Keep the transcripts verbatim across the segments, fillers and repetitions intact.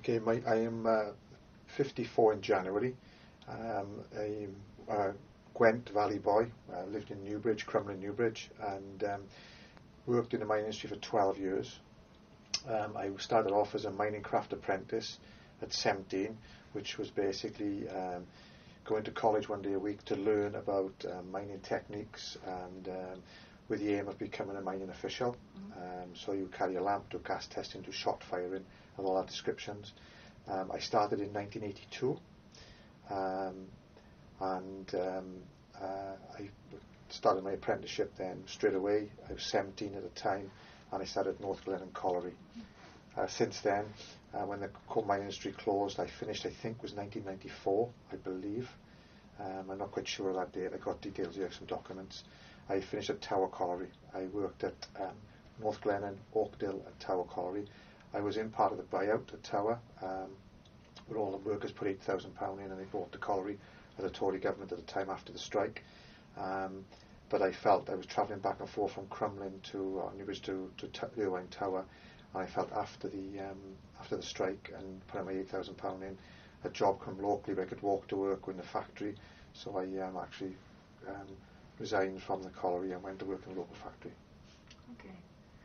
Okay, my, I am uh, fifty-four in January. Um, I'm a Gwent Valley boy. I lived in Newbridge, Crumlin, Newbridge, and um, worked in the mining industry for twelve years. Um, I started off as a mining craft apprentice at seventeen, which was basically um, going to college one day a week to learn about uh, mining techniques and um, with the aim of becoming a mining official. Mm-hmm. Um, so you carry a lamp, do gas testing, do shot firing, and all that descriptions. Um, I started in nineteen eighty-two, um, and um, uh, I started my apprenticeship then straight away. I was seventeen at the time, and I started at North Glennon Colliery. Uh, since then, uh, when the coal mining industry closed, I finished, I think, was nineteen ninety-four, I believe. Um, I'm not quite sure of that date. I got details here, some documents. I finished at Tower Colliery. I worked at um, North Glennon, Oakdale, and Tower Colliery. I was in part of the buyout at Tower, um, where all the workers put eight thousand pounds in and they bought the colliery as a Tory government at the time after the strike. Um, but I felt I was travelling back and forth from Crumlin to uh, Newbridge to, to T- Irvine Tower, and I felt after the um, after the strike and putting my eight thousand pounds in, a job come locally where I could walk to work in the factory. So I um, actually um, resigned from the colliery and went to work in a local factory. Okay.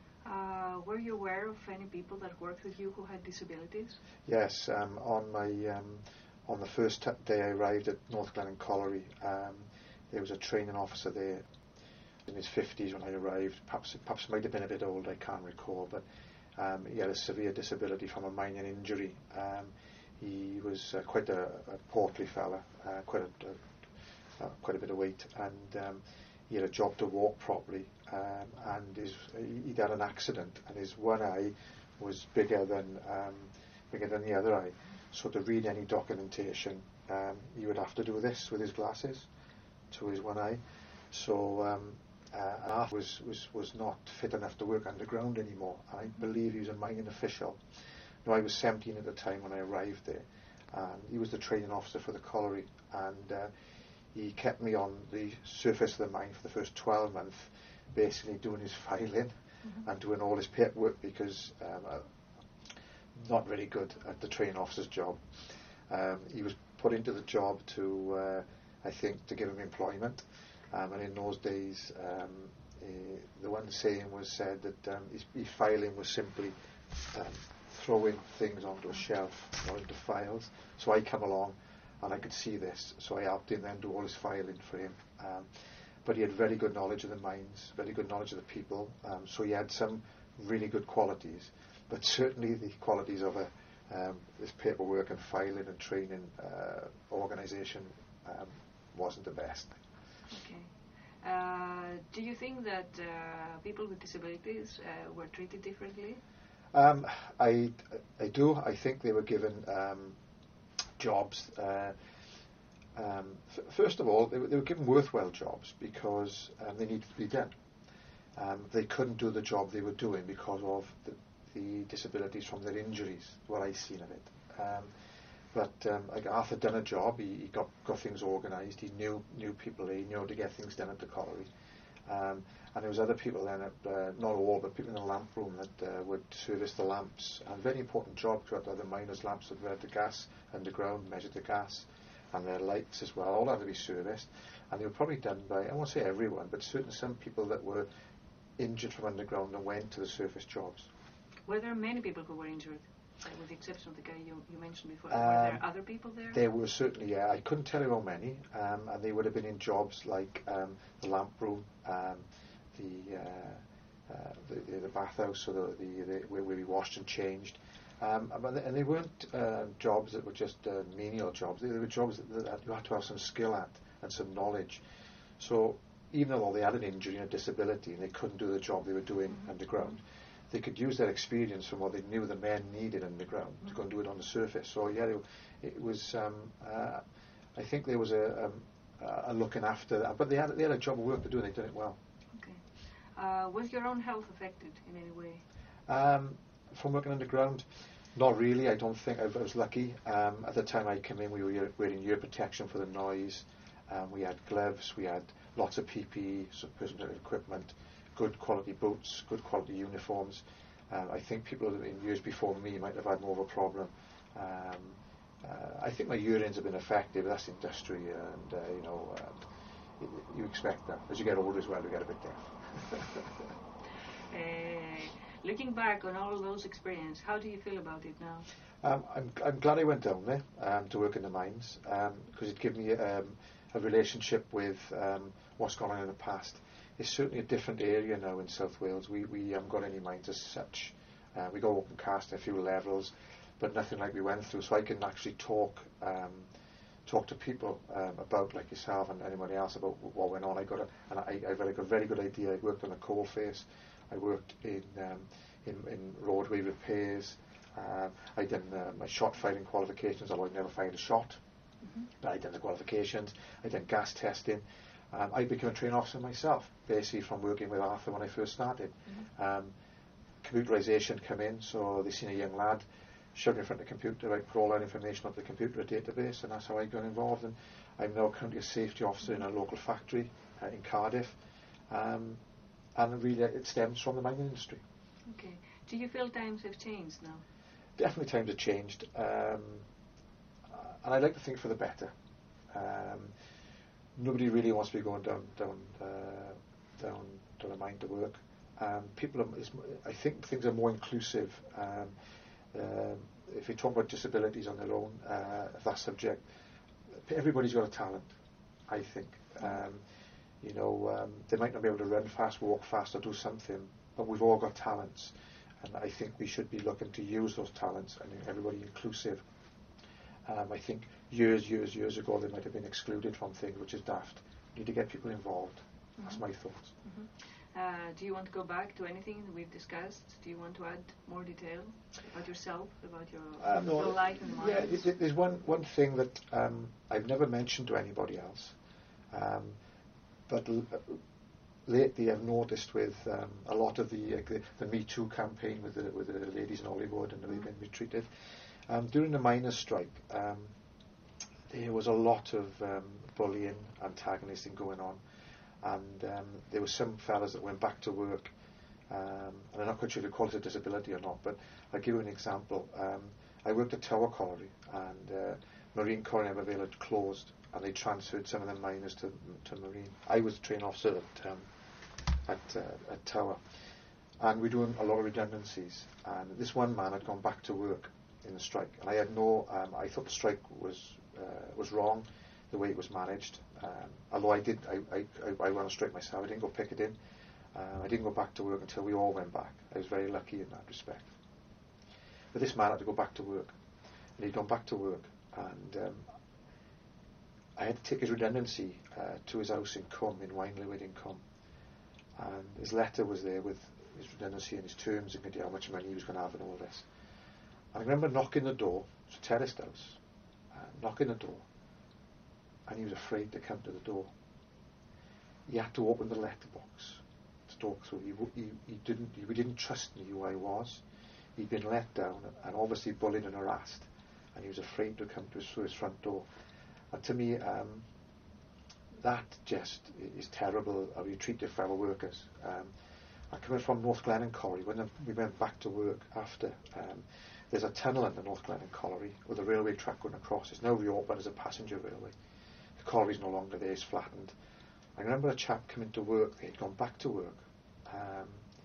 Uh, were you aware of any people that worked with you who had disabilities? Yes. Um, on my um, on the first t- day I arrived at North Glennon Colliery, um, there was a training officer there in his fifties when I arrived. Perhaps perhaps might have been a bit old. I can't recall, but um, he had a severe disability from a mining injury. Um, he was uh, quite a, a portly fella, uh, quite a, a Uh, quite a bit of weight, and um, he had a job to walk properly, um, and his, he'd had an accident, and his one eye was bigger than um, bigger than the other eye. So to read any documentation, um, he would have to do this with his glasses to his one eye. So um, uh, Arthur was, was was not fit enough to work underground anymore. I believe he was a mining official. Now, I was seventeen at the time when I arrived there, and he was the training officer for the colliery, and uh, he kept me on the surface of the mine for the first twelve months, basically doing his filing mm-hmm. and doing all his paperwork, because um, uh, not very good at the training officer's job. Um, he was put into the job to, uh, I think, to give him employment. Um, and in those days, um, uh, the one saying was said that um, his, his filing was simply um, throwing things onto a shelf or into files. So I come along, and I could see this, so I helped him then do all his filing for him. Um, but he had very good knowledge of the mines, very good knowledge of the people, um, so he had some really good qualities, but certainly the qualities of a, um, this paperwork and filing and training uh, organisation um, wasn't the best. Okay. Uh, do you think that uh, people with disabilities uh, were treated differently? Um, I, I do. I think they were given um, jobs. Uh, um, f- first of all, they were, they were given worthwhile jobs because um, they needed to be done. Um, they couldn't do the job they were doing because of the, the disabilities from their injuries, what I've seen of it. Um, but um, like Arthur done a job, he, he got, got things organised, he knew knew people, he knew how to get things done at the colliery. Um, and there was other people then, at, uh, not all, but people in the lamp room that uh, would service the lamps. And very important job to have the miners' lamps that read the gas underground, measured the gas, and their lights as well. All had to be serviced. And they were probably done by, I won't say everyone, but certainly some people that were injured from underground and went to the surface jobs. Were there many people who were injured? Uh, with the exception of the guy you, you mentioned before, Um, were there other people there? There were certainly, yeah. I couldn't tell you how many, um, and they would have been in jobs like um, the lamp room, um, the, uh, uh, the, the the bathhouse, or the, the, the where, where we washed and changed. Um, and, they, and they weren't uh, jobs that were just uh, menial jobs. They, they were jobs that, that you had to have some skill at and some knowledge. So even though they had an injury and a disability and they couldn't do the job they were doing mm-hmm. underground, they could use their experience from what they knew the men needed underground mm-hmm. to go and do it on the surface. So yeah, it, it was. Um, uh, I think there was a, um, a looking after that, but they had they had a job of work to do, and they did it well. Okay. Uh, was your own health affected in any way? Um, from working underground, not really. I don't think I was lucky. Um, at the time I came in, we were wearing ear protection for the noise. Um, we had gloves. We had lots of P P E, so personal protective equipment. Good quality boots, good quality uniforms. Uh, I think people in years before me might have had more of a problem Um, uh, I think my urines have been affected, but that's industry, and uh, you know, uh, you, you expect that. As you get older as well, you get a bit deaf. uh, looking back on all those experiences, how do you feel about it now? Um, I'm, I'm glad I went down there um, to work in the mines, because um, it gave me um, a relationship with um, what's gone on in the past. It's certainly a different area now in South Wales. We, we haven't got any mines as such. Uh, we go open cast at a few levels, but nothing like we went through. So I can actually talk um, talk to people um, about, like yourself and anybody else, about what went on. I got a, and I, I've got a very good idea. I worked on a coal face. I worked in um, in, in roadway repairs. Uh, I done uh, my shot firing qualifications, although I never fired a shot. Mm-hmm. But I done the qualifications. I done gas testing. Um, I became a training officer myself, basically from working with Arthur when I first started. Mm-hmm. Um, computerisation come in, so they seen a young lad shouting in front of the computer. I put all that information onto the computer, a database, and that's how I got involved. And I'm now currently a safety officer in a local factory uh, in Cardiff, um, and really it stems from the mining industry. Okay. Do you feel times have changed now? Definitely times have changed, um, and I like to think for the better. Um, nobody really wants to be going down down uh, down to the mine to work. Um, people, are, is, I think things are more inclusive. Um, uh, if you talk about disabilities on their own, uh, that subject, everybody's got a talent, I think. Um, you know, um, they might not be able to run fast, walk fast, or do something, but we've all got talents, and I think we should be looking to use those talents and everybody inclusive. Um, I think years, years, years ago they might have been excluded from things, which is daft. We need to get people involved. Mm-hmm. That's my thoughts. Mm-hmm. Uh, do you want to go back to anything that we've discussed? Do you want to add more detail about yourself, about your, um, no, your life in the mines? Yeah, th- there's one, one thing that um, I've never mentioned to anybody else, um, but l- lately I've noticed with um, a lot of the, uh, the the Me Too campaign with the, with the ladies in Hollywood and the way they've been mistreated. Um, during the miners' strike, um, there was a lot of um, bullying, antagonisting going on. And um, there were some fellas that went back to work, um, and I'm not quite sure if you call it a disability or not, but I'll give you an example. Um, I worked at Tower Colliery, and uh, Marine Colliery in Aberfyle had closed, and they transferred some of the miners to to Marine. I was a train officer at um, at, uh, at Tower, and we were doing a lot of redundancies. And this one man had gone back to work in the strike, and I had no. Um, I thought the strike was uh, was wrong, the way it was managed. Um, although I did, I, I, I went on strike myself. I didn't go pick it in. Uh, I didn't go back to work until we all went back. I was very lucky in that respect. But this man had to go back to work, and he'd gone back to work, and um, I had to take his redundancy uh, to his house in Cum, in Winelow in Cum, and his letter was there with his redundancy and his terms and how much money he was going to have and all this. And I remember knocking the door. It's a terraced house. Uh, knocking the door. And he was afraid to come to the door. He had to open the letterbox to talk through. He, he, he didn't. He didn't trust me who I was. He'd been let down and obviously bullied and harassed, and he was afraid to come to his, through his front door. And to me, um, that just is terrible. How you treat your fellow workers. Um, I coming from North Glennon Colliery. When we went back to work after, um, there's a tunnel under North Glennon Colliery with a railway track going across. It's now reopened as a passenger railway. The colliery's no longer there, it's flattened. I remember a chap coming to work, he'd gone back to work, um,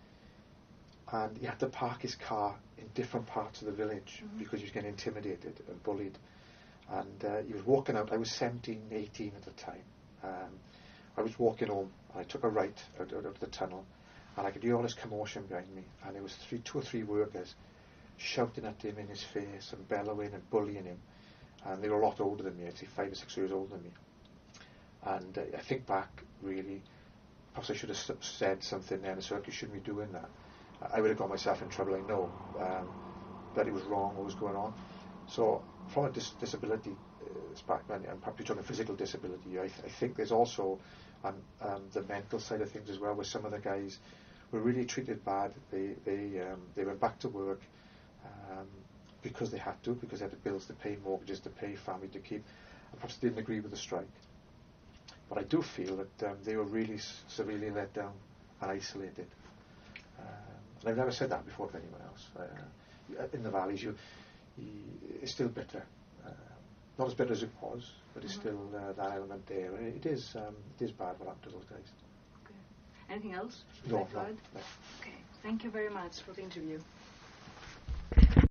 and he had to park his car in different parts of the village mm-hmm. because he was getting intimidated and bullied. And uh, he was walking out, I was seventeen, eighteen at the time. Um, I was walking home, and I took a right out, out of the tunnel, and I could hear all this commotion behind me, and there was three, two or three workers shouting at him in his face and bellowing and bullying him. And they were a lot older than me, I'd say five or six years older than me. And uh, I think back, really, perhaps I should have said something then, so you shouldn't be doing that. I would have got myself in trouble, I know, um, but it was wrong what was going on. So from a dis- disability uh, background, and perhaps you're talking physical disability, I, th- I think there's also um, um, the mental side of things as well, where some of the guys were really treated bad. They they um, they went back to work um, because they had to, because they had bills to pay, mortgages to pay, family to keep, and perhaps didn't agree with the strike. But I do feel that um, they were really s- severely let down and isolated. Um, and I've never said that before to anyone else. Uh, in the valleys, you he, it's still bitter. Uh, not as bitter as it was, but it's Mhm. still uh, that element there. It is um, it is bad what happened to those guys. Okay. Anything else? you'd No, like to no, add? no. Okay. Thank you very much for the interview.